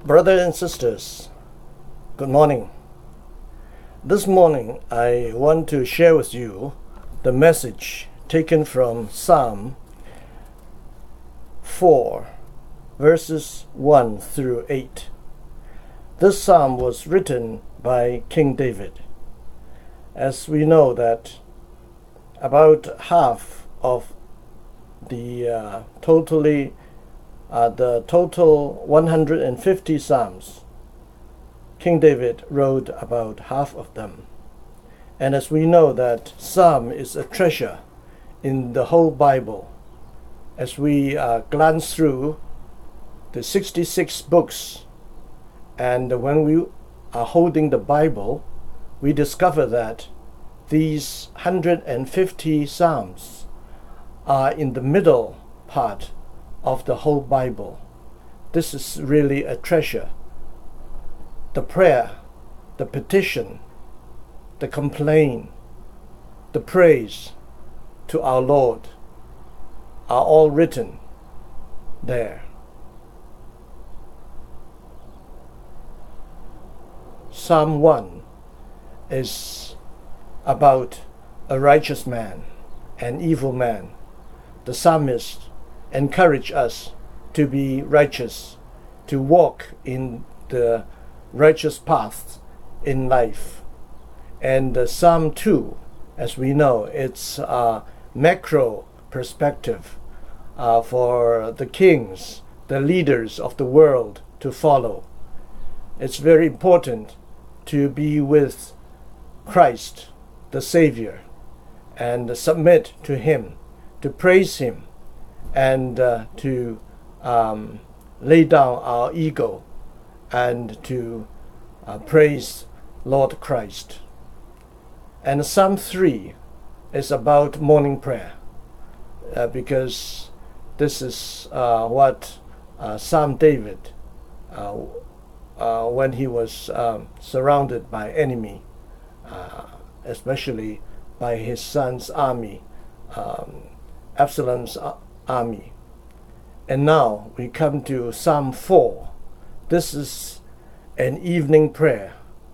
Brothers and sisters, good morning. This morning I want to share with you the message taken from Psalm 4, verses 1 through 8. This psalm was written by King David. As we know that about half of the total 150 psalms, King David wrote about half of them. And as we know that psalm is a treasure in the whole Bible, as we glance through the 66 books, and when we are holding the Bible, we discover that these 150 psalms are in the middle part of the whole Bible. This is really a treasure. The prayer, the petition, the complaint, the praise to our Lord are all written there. Psalm 1 is about a righteous man, an evil man. The psalmist encourage us to be righteous, to walk in the righteous path in life. And Psalm 2, as we know, it's a macro perspective for the kings, the leaders of the world to follow. It's very important to be with Christ, the Savior, and submit to Him, to praise Him, and to lay down our ego and to praise Lord Christ. And Psalm 3 is about morning prayer because this is what Psalm David, when he was surrounded by enemy, especially by his son's army, Absalom's army. And now we come to Psalm 4. This is an evening prayer.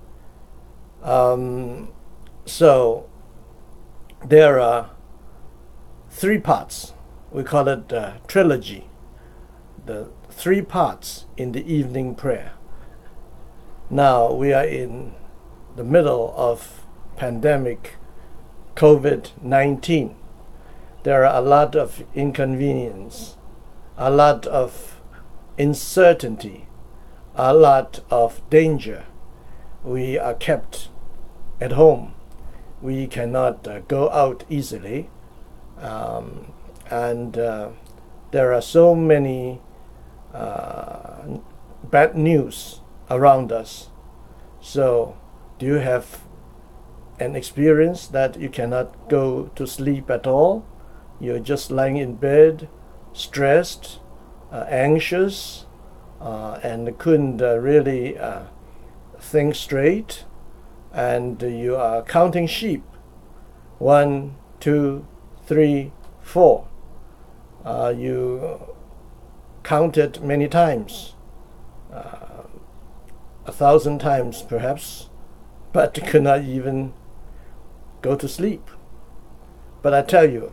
So there are three parts. We call it trilogy. The three parts in the evening prayer. Now we are in the middle of pandemic COVID-19. There are a lot of inconvenience, a lot of uncertainty, a lot of danger. We are kept at home. We cannot go out easily. And there are so many bad news around us. So do you have an experience that you cannot go to sleep at all? You're just lying in bed, stressed, anxious, and couldn't really think straight, and you are counting sheep. 1, 2, 3, 4. You counted many times, 1,000 times perhaps, but could not even go to sleep. But I tell you,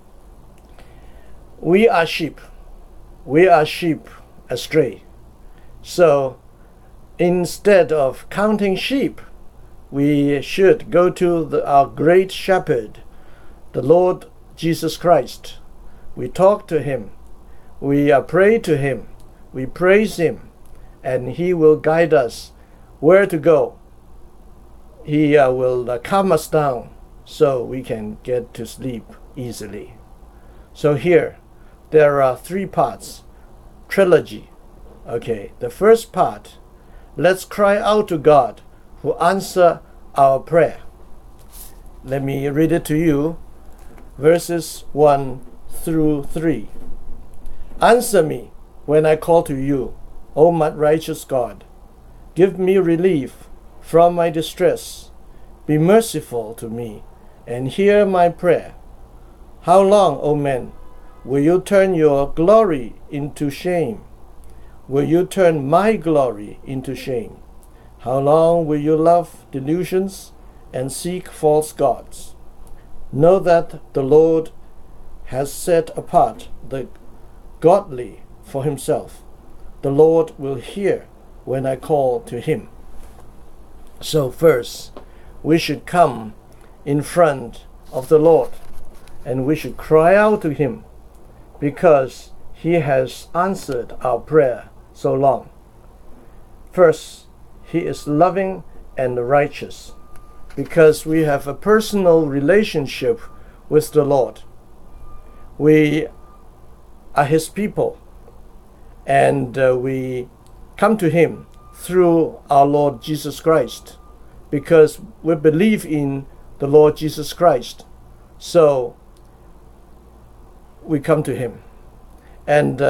we are sheep. We are sheep astray. So instead of counting sheep, we should go to our great shepherd, the Lord Jesus Christ. We talk to Him. We pray to Him. We praise Him. And He will guide us where to go. He will calm us down so we can get to sleep easily. So here, there are three parts. Trilogy. Okay, the first part, let's cry out to God who answer our prayer. Let me read it to you, verses 1 through 3. Answer me when I call to you, O my righteous God. Give me relief from my distress. Be merciful to me and hear my prayer. How long, O men, will you turn your glory into shame? will you turn my glory into shame? How long will you love delusions and seek false gods? Know that the Lord has set apart the godly for himself. The Lord will hear when I call to him. So first, we should come in front of the Lord, and we should cry out to him, because he has answered our prayer so long. First, he is loving and righteous, because we have a personal relationship with the Lord. We are his people, and we come to him through our Lord Jesus Christ, because we believe in the Lord Jesus Christ. So we come to him. And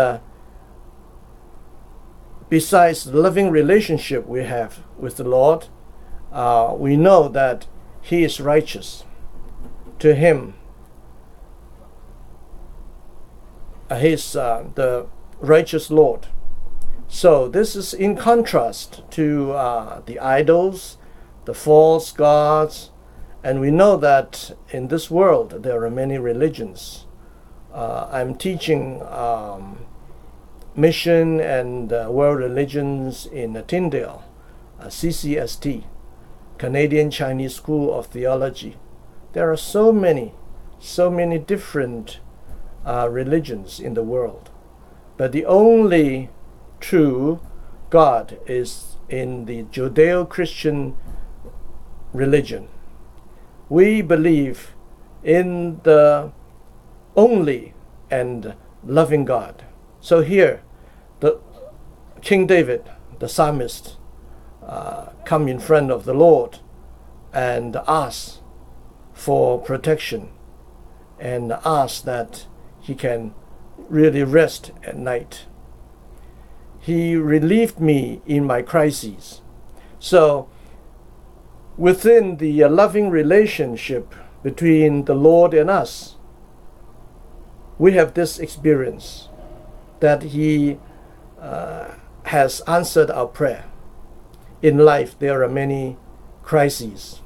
besides the loving relationship we have with the Lord, we know that he is righteous. To him, he is the righteous Lord. So this is in contrast to the idols, the false gods, and we know that in this world there are many religions. I'm teaching mission and world religions in Tyndale, CCST, Canadian Chinese School of Theology. There are so many different religions in the world, but the only true God is in the Judeo-Christian religion. We believe in the only and loving God. So here, the King David, the psalmist, come in front of the Lord and ask for protection, and ask that he can really rest at night. He relieved me in my crises. So within the loving relationship between the Lord and us, we have this experience that he has answered our prayer. In life, there are many crises.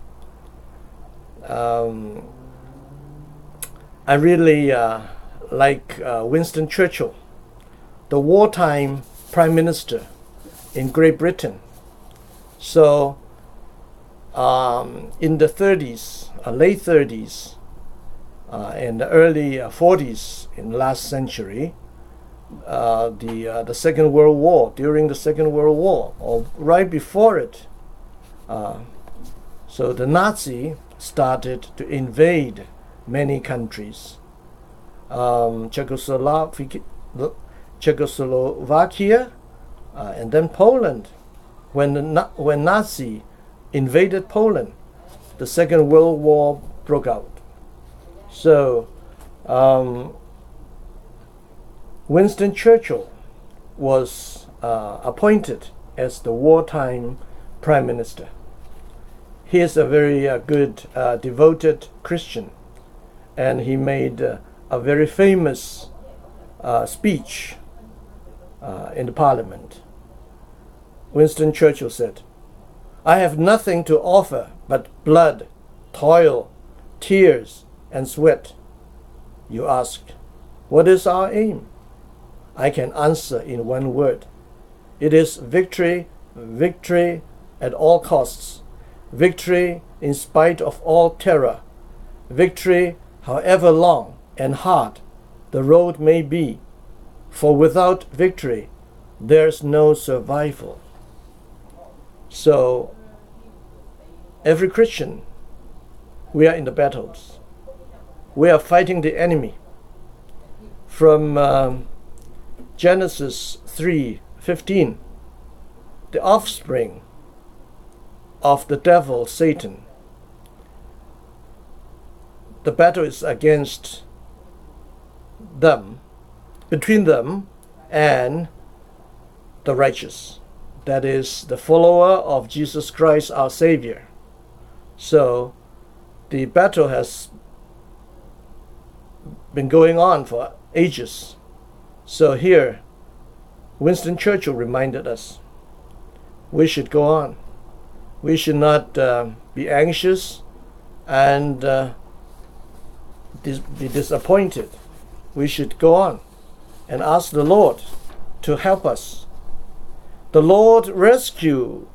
I really like Winston Churchill, the wartime prime minister in Great Britain. So in the 30s, late 30s, and the early 40s in last century, the Second World War, during the Second World War, or right before it, so the Nazi started to invade many countries. Czechoslovakia, and then Poland. When Nazi invaded Poland, the Second World War broke out. So Winston Churchill was appointed as the wartime prime minister. He is a very good, devoted Christian, and he made a very famous speech in the parliament. Winston Churchill said, "I have nothing to offer but blood, toil, tears, and sweat. You ask, what is our aim? I can answer in one word. It is victory, victory at all costs, victory in spite of all terror, victory however long and hard the road may be, for without victory there's no survival." So every Christian, we are in the battles. We are fighting the enemy. From Genesis 3:15, the offspring of the devil, Satan. The battle is against them, between them and the righteous. That is the follower of Jesus Christ, our Savior. So the battle has been going on for ages. So here, Winston Churchill reminded us we should go on. We should not be anxious and be disappointed. We should go on and ask the Lord to help us. The Lord rescues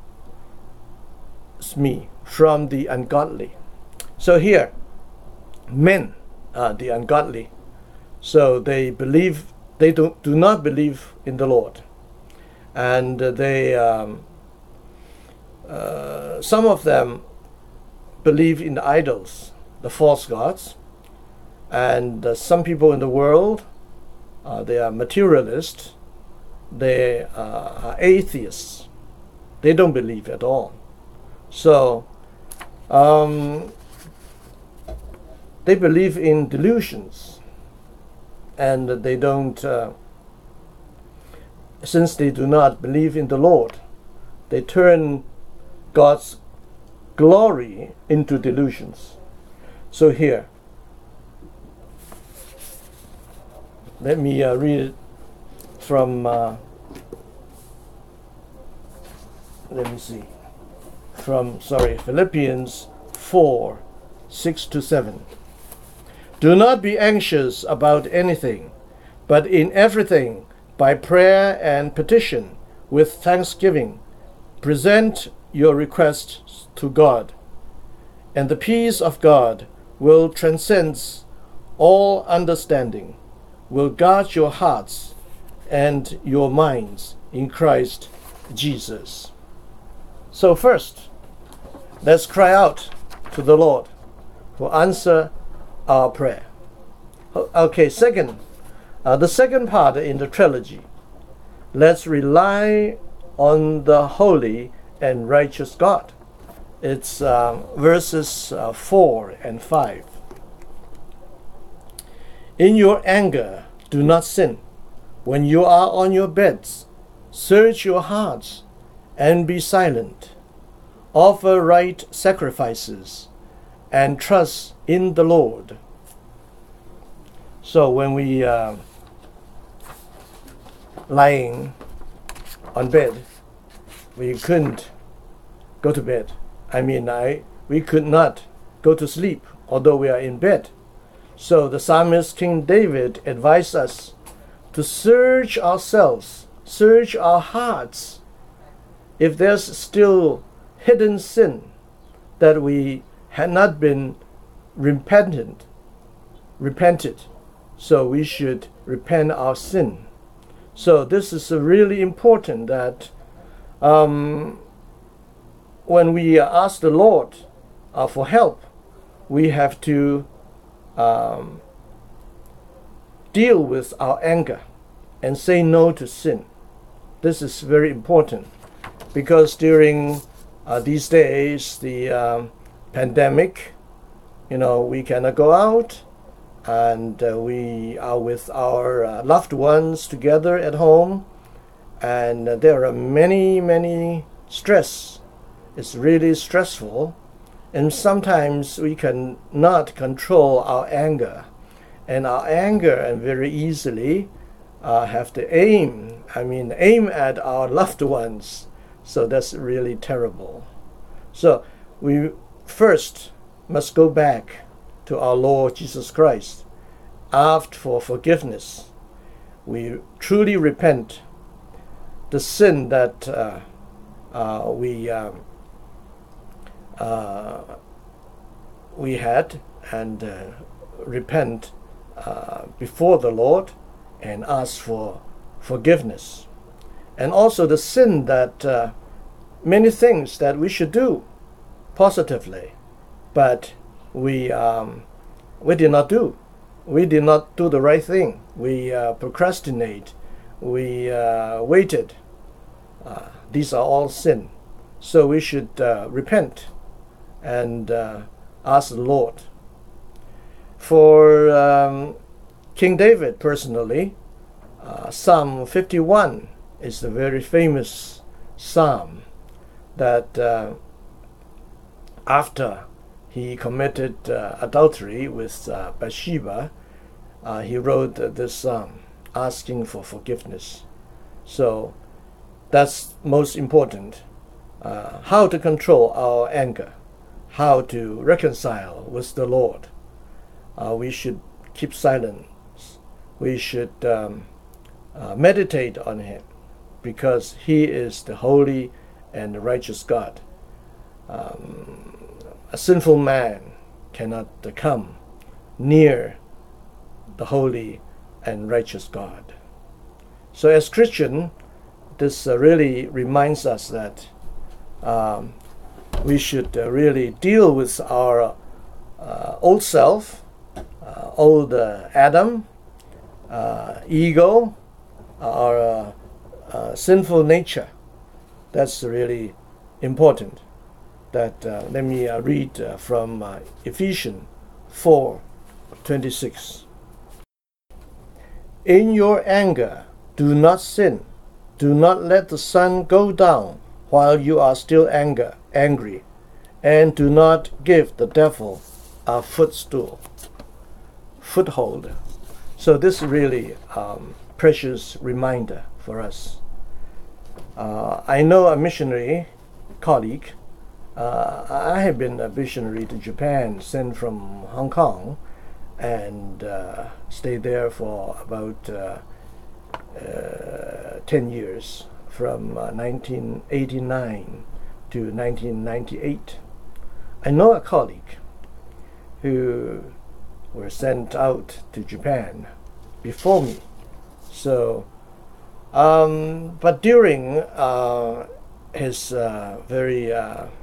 me from the ungodly. So here, men are the ungodly. So they do not believe in the Lord. And some of them believe in the idols, the false gods. And some people in the world, they are materialists. They are atheists. They don't believe at all. So they believe in delusions, and they don't. Since they do not believe in the Lord, they turn God's glory into delusions. So here, let me read it from, Philippians 4:6-7. Do not be anxious about anything, but in everything, by prayer and petition, with thanksgiving, present your requests to God, and the peace of God will transcend all understanding, will guard your hearts and your minds in Christ Jesus. So first, let's cry out to the Lord for answer our prayer. Okay, second, the second part in the trilogy, let's rely on the holy and righteous God. It's verses 4 and 5. In your anger, do not sin. When you are on your beds, search your hearts and be silent. Offer right sacrifices and trust in the Lord. So when we lying on bed, we couldn't go to bed. We could not go to sleep, although we are in bed. So the psalmist King David advised us to search ourselves, search our hearts. If there's still hidden sin that we had not been repented, so we should repent our sin. So this is really important that when we ask the Lord for help, we have to deal with our anger and say no to sin. This is very important because during these days, the pandemic, we cannot go out, and we are with our loved ones together at home, and there are many stress. It's really stressful, and sometimes we cannot control our anger, and very easily have to aim at our loved ones. So that's really terrible. So we first must go back to our Lord Jesus Christ, ask for forgiveness. We truly repent the sin that we had, and repent before the Lord and ask for forgiveness. And also the sin that many things that we should do positively, but we did not do. We did not do the right thing. We procrastinate. We waited. These are all sin. So we should repent and ask the Lord. For King David personally, Psalm 51 is a very famous psalm that after he committed adultery with Bathsheba, he wrote this psalm asking for forgiveness. So that's most important. How to control our anger, how to reconcile with the Lord. We should keep silence. We should meditate on Him, because He is the holy and righteous God. A sinful man cannot come near the holy and righteous God. So as Christian, this really reminds us that we should really deal with our old self, old Adam, ego, our sinful nature. That's really important. That let me read from Ephesians 4:26. In your anger, do not sin. Do not let the sun go down while you are still angry, and do not give the devil a foothold. So this is really precious reminder for us. I know a missionary colleague. I have been a missionary to Japan, sent from Hong Kong, and stayed there for about 10 years, from 1989 to 1998. I know a colleague who were sent out to Japan before me. So, but during his very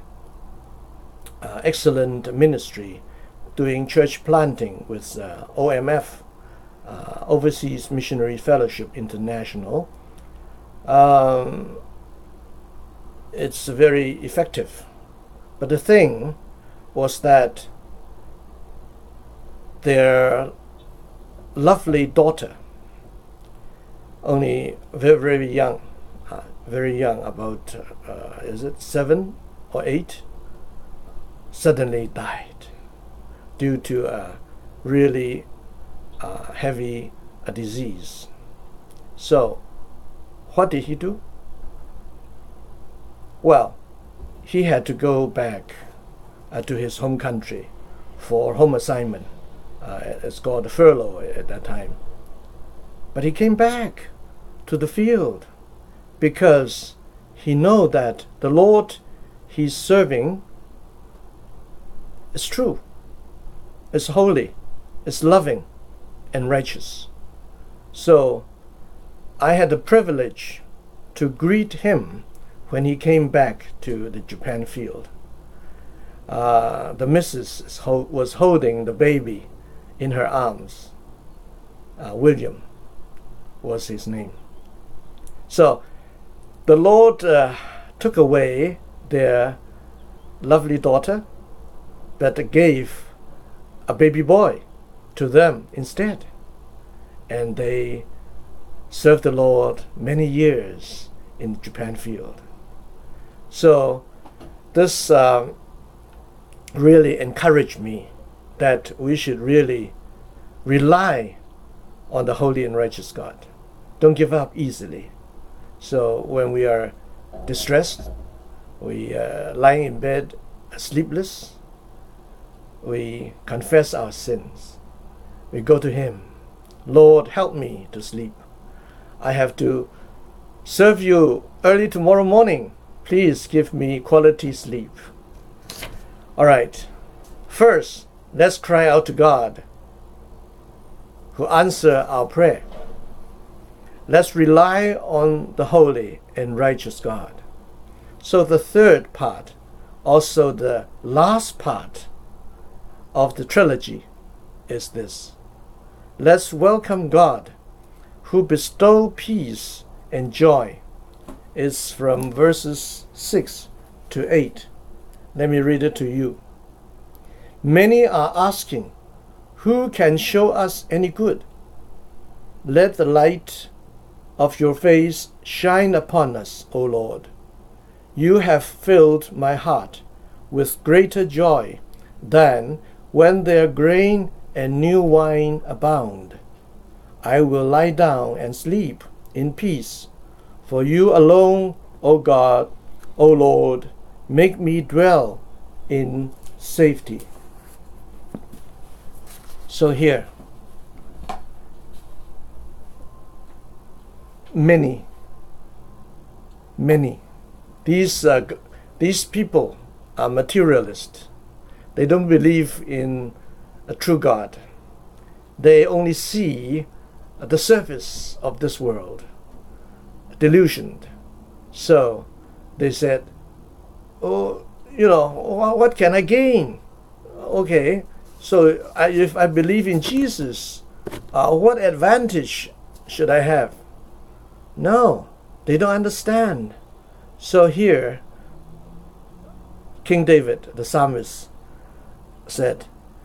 excellent ministry, doing church planting with OMF, Overseas Missionary Fellowship International, it's very effective. But the thing was that their lovely daughter, only very young, about is it 7 or 8, suddenly died due to a really heavy disease. So what did he do? Well, he had to go back to his home country for home assignment. It's called a furlough at that time. But he came back to the field because he know that the Lord he's serving is true, is holy, is loving and righteous. So I had the privilege to greet him when he came back to the Japan field. The missus was holding the baby in her arms. William was his name. So the Lord took away their lovely daughter, but gave a baby boy to them instead. And they served the Lord many years in the Japan field. So this really encouraged me that we should really rely on the holy and righteous God. Don't give up easily. So when we are distressed, we lying in bed sleepless, we confess our sins. We go to Him. Lord, help me to sleep. I have to serve you early tomorrow morning. Please give me quality sleep. All right. First, let's cry out to God, who answers our prayer. Let's rely on the holy and righteous God. So the third part, also the last part of the trilogy, is this. Let's welcome God, who bestows peace and joy. It's from verses 6 to 8. Let me read it to you. Many are asking, who can show us any good? Let the light of your face shine upon us, O Lord. You have filled my heart with greater joy than when their grain and new wine abound. I will lie down and sleep in peace, For you alone, O God, O Lord, make me dwell in safety. So here, many, these people are materialists. They don't believe in a true God. They only see the surface of this world, delusioned. So they said, oh, what can I gain? Okay, so if I believe in Jesus, what advantage should I have? No, they don't understand. So here, King David, the psalmist, said,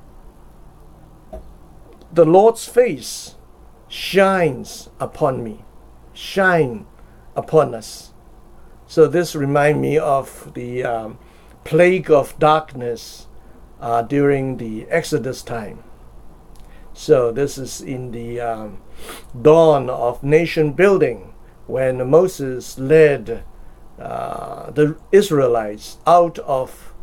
the Lord's face shines upon me, shine upon us. So this reminds me of the plague of darkness during the Exodus time. So this is in the dawn of nation building, when Moses led the Israelites out of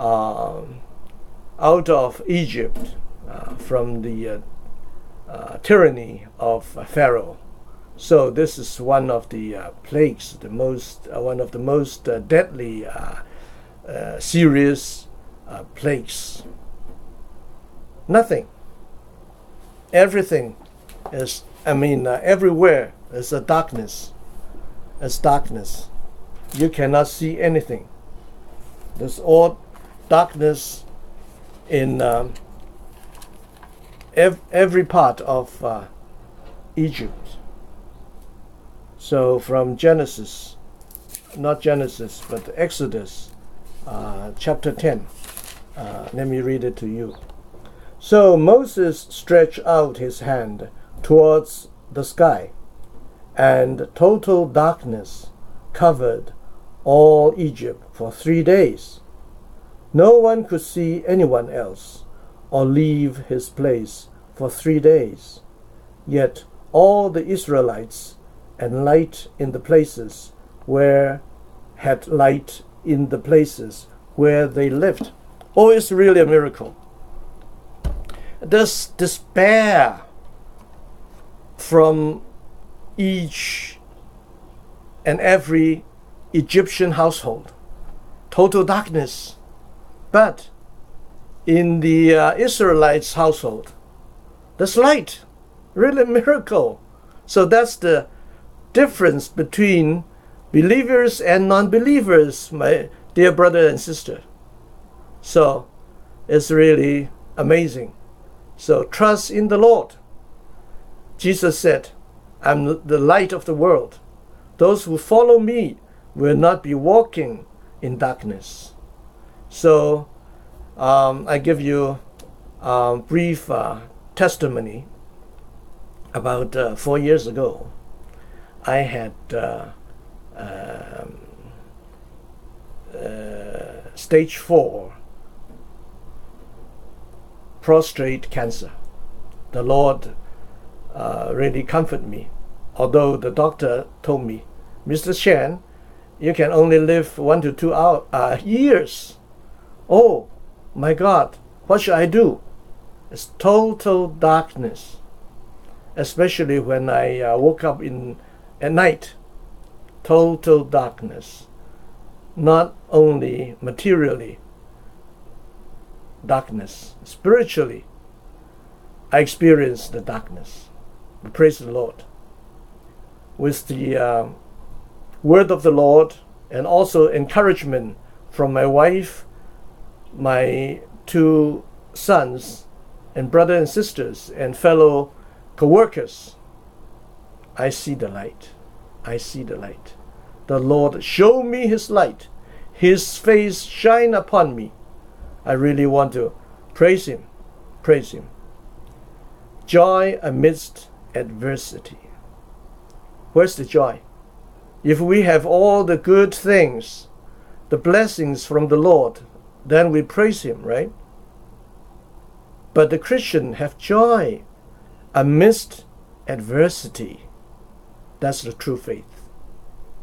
Egypt from the tyranny of Pharaoh. So this is one of the plagues, one of the most deadly, serious plagues. Nothing. Everything is, everywhere is a darkness. It's darkness. You cannot see anything. There's all darkness in every part of Egypt. So from Genesis, not Genesis, but Exodus, chapter 10. Let me read it to you. So Moses stretched out his hand towards the sky, and total darkness covered all Egypt for 3 days. No one could see anyone else or leave his place for 3 days. Yet all the Israelites and light in the places where they lived. Oh, it's really a miracle. There's despair from each and every Egyptian household. Total darkness. But in the Israelites' household, there's light. Really a miracle. So that's the difference between believers and non-believers, my dear brother and sister. So it's really amazing. So trust in the Lord. Jesus said, I'm the light of the world. Those who follow me will not be walking in darkness. So I give you a brief testimony. About 4 years ago, I had stage 4 prostate cancer. The Lord really comforted me, although the doctor told me, Mr. Chan, you can only live 1 to 2 years. Oh my God, what should I do? It's total darkness, especially when I woke up at night. Total darkness, not only materially darkness, spiritually I experienced the darkness. Praise the Lord. With the word of the Lord and also encouragement from my wife, my 2 sons, and brothers and sisters and fellow co-workers, I see the light. I see the light. The Lord show me His light. His face shine upon me. I really want to praise Him. Praise Him. Joy amidst adversity. Where's the joy? If we have all the good things, the blessings from the Lord, then we praise Him, right? But the Christian have joy amidst adversity. That's the true faith.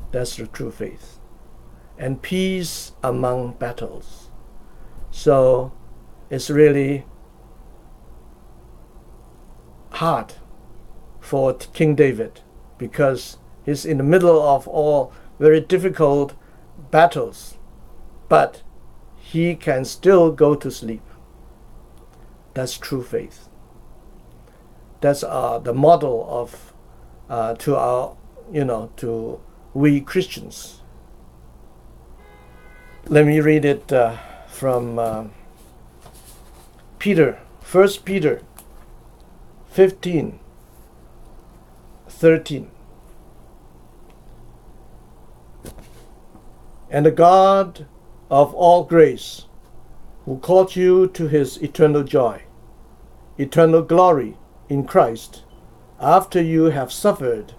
That's the true faith. And peace among battles. So it's really hard for King David because he's in the middle of all very difficult battles, but he can still go to sleep. That's true faith. That's the model of to we Christians. Let me read it from Peter, 1 Peter 15:13. And the God of all grace, who called you to his eternal joy, eternal glory in Christ, after you have suffered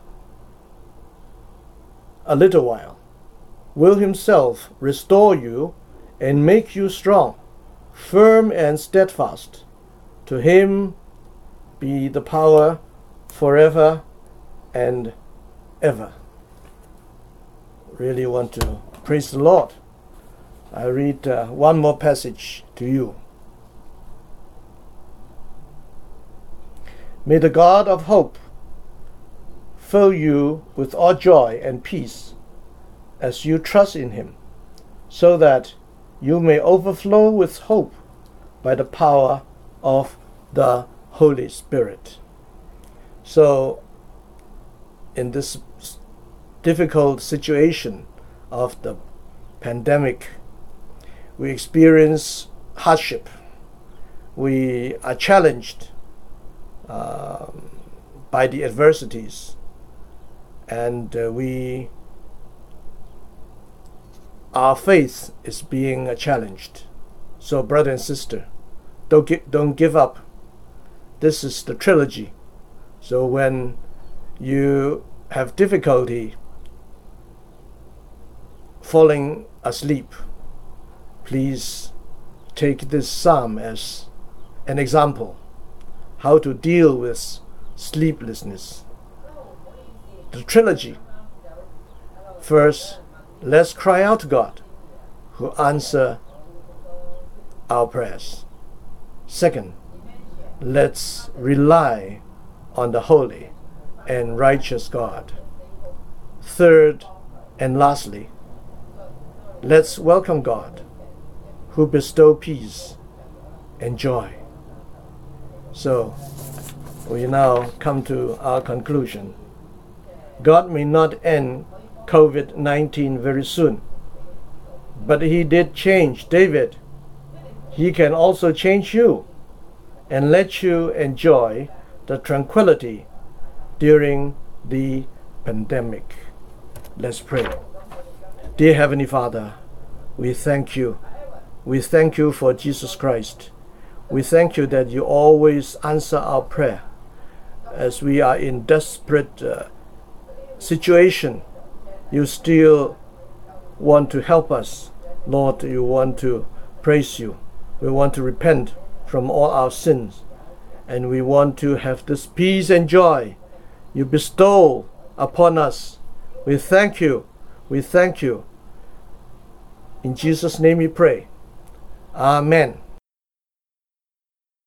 a little while, will himself restore you and make you strong, firm and steadfast. To him be the power forever and ever. Really want to praise the Lord. I read one more passage to you. May the God of hope fill you with all joy and peace as you trust in him, so that you may overflow with hope by the power of the Holy Spirit. So, in this difficult situation of the pandemic, we experience hardship. We are challenged by the adversities, and our faith is being challenged. So, brother and sister, don't give up. This is the trilogy. So when you have difficulty falling asleep, please take this psalm as an example how to deal with sleeplessness. The trilogy. First, let's cry out to God, who answers our prayers. Second, let's rely on the holy and righteous God. Third, and lastly, let's welcome God, who bestows peace and joy. So, we now come to our conclusion. God may not end COVID-19 very soon, but he did change David. He can also change you and let you enjoy the tranquility during the pandemic. Let's pray. Dear Heavenly Father, we thank you. We thank you for Jesus Christ. We thank you that you always answer our prayer as we are in desperate situation. You still want to help us. Lord, you want to praise you. We want to repent from all our sins, and we want to have this peace and joy you bestow upon us. We thank you. We thank you. In Jesus' name we pray. Amen.